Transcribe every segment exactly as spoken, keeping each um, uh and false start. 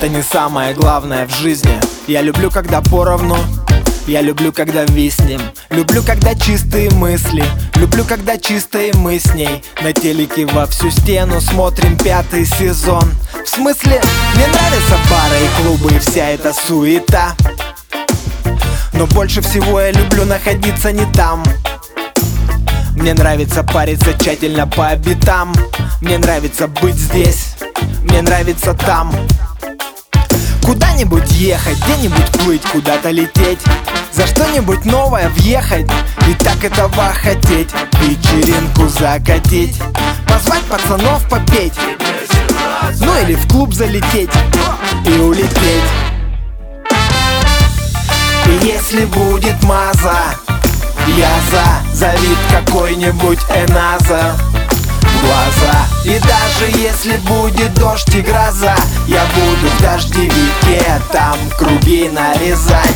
это не самое главное в жизни. Я люблю, когда поровну, я люблю, когда виснем. Люблю, когда чистые мысли, люблю, когда чистые мы с ней. На телеке во всю стену смотрим пятый сезон. В смысле, мне нравятся бары и клубы и вся эта суета, но больше всего я люблю находиться не там. Мне нравится париться тщательно по обетам. Мне нравится быть здесь, мне нравится там. Куда-нибудь ехать, где-нибудь плыть, куда-то лететь, за что-нибудь новое въехать и так этого хотеть. Вечеринку закатить, позвать пацанов попеть, ну или в клуб залететь и улететь. И если будет маза, я за, зовит какой-нибудь эназа в глаза. И даже если будет дождь и гроза, я буду в дождевике там круги нарезать.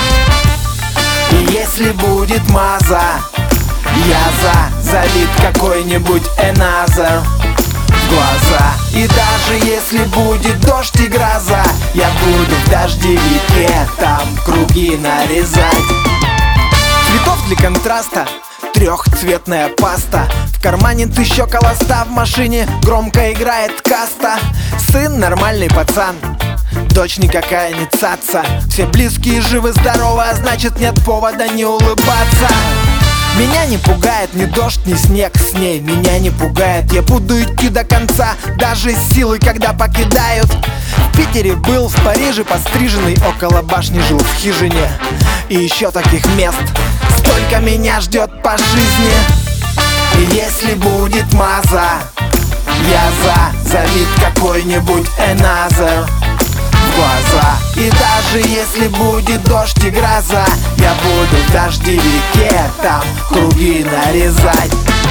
И если будет маза, я за, зовит какой-нибудь эназа в глаза. И даже если будет дождь и гроза, я буду в дождевике там круги нарезать. Цветов для контраста, трехцветная паста. В кармане тысяча колоста, в машине громко играет каста. Сын нормальный пацан, дочь никакая не цаца. Все близкие живы-здоровы, а значит нет повода не улыбаться. Меня не пугает ни дождь, ни снег с ней. Меня не пугает, я буду идти до конца, даже с силой, когда покидают. В Питере был, в Париже постриженный, около башни жил в хижине. И еще таких мест столько меня ждет по жизни. И если будет маза, я за, зовит какой-нибудь эназер в глаза. И даже если будет дождь и гроза, я буду в дождевике там круги нарезать.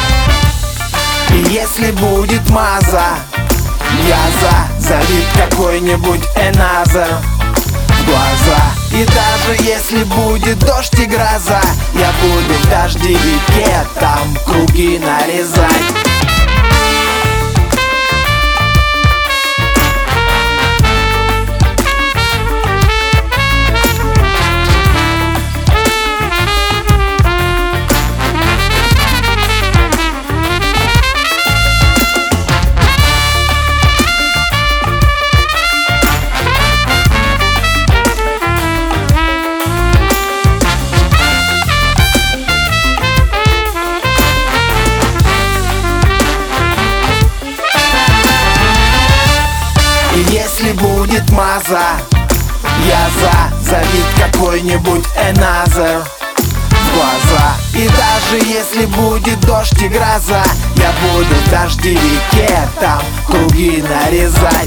И если будет маза, я за, зовит какой-нибудь эназер в глаза. И даже если будет дождь и гроза, я буду в дождевике там круги нарезать. Если будет маза, я за, зовит какой-нибудь эназер в глаза. И даже если будет дождь и гроза, я буду в дождевике там круги нарезать.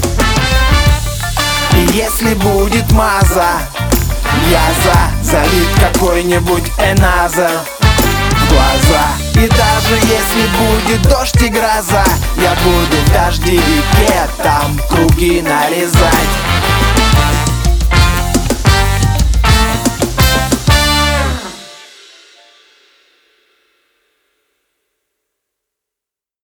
И если будет маза, я за, зовит какой-нибудь эназер в глаза. И даже если будет дождь и гроза, я буду в дождевике там круги нарезать.